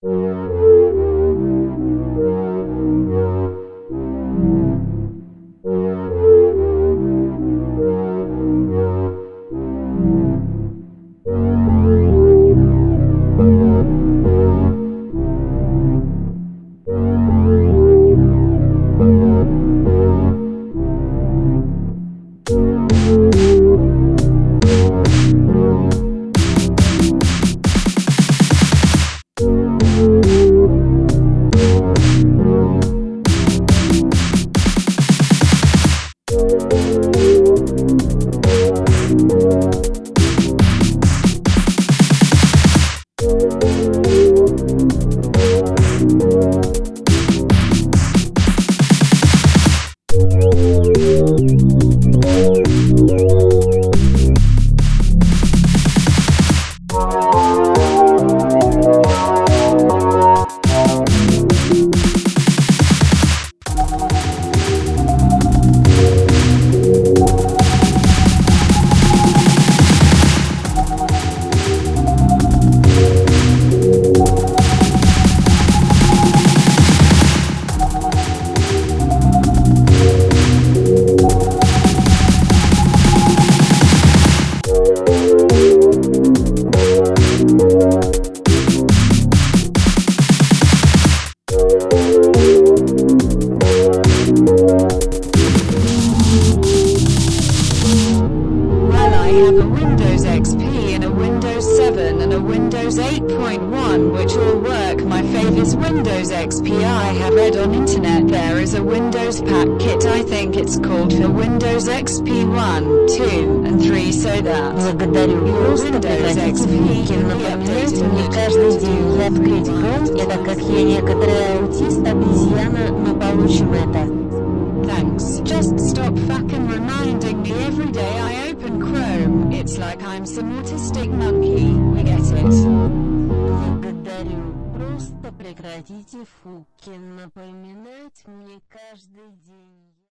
Windows XP and a Windows 7 and a Windows 8.1 which all work. My favorite Windows XP. I have read on internet there is a Windows pack kit, I think it's called, for Windows XP 1, 2 and 3, so that Благодарю. Просто Windows прекратите звуки напоминать мне каждый день. Открыть Chrome, это как я некоторый аутист, обезьяна, мы получим это. Thanks. Just stop fucking reminding me every day I open Chrome. It's like I'm some autistic monkey. We get it. Благодарю. Просто прекратите фуки напоминать мне каждый день.